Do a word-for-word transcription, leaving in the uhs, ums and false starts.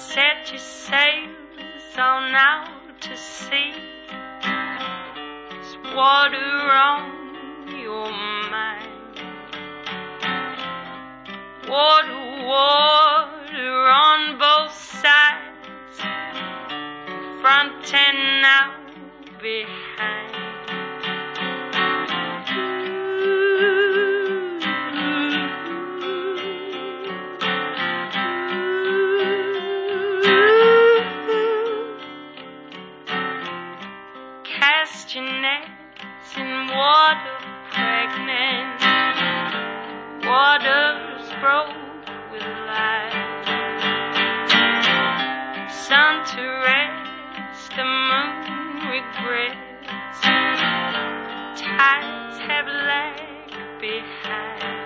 set your sails on out to sea. There's water on your mind, water, water on both sides, front and now behind. Cast your nets in water pregnant, waters broke with life. Sun to rest, the moon regrets, tides have lagged behind.